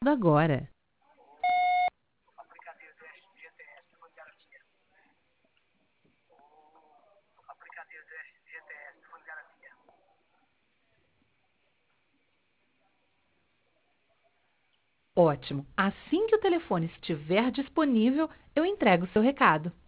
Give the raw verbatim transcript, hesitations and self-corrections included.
agora. Ótimo. Assim que o telefone estiver disponível, eu entrego o seu recado.